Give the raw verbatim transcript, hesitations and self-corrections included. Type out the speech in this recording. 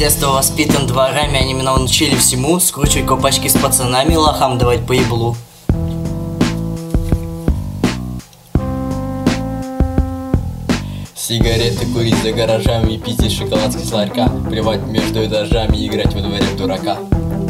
детства воспитан дворами, они меня научили всему. Скручивать колпачки с пацанами, лохам давать по еблу. Сигареты курить за гаражами, пить из шоколадки с ларька, плевать между этажами, играть во дворе в дурака.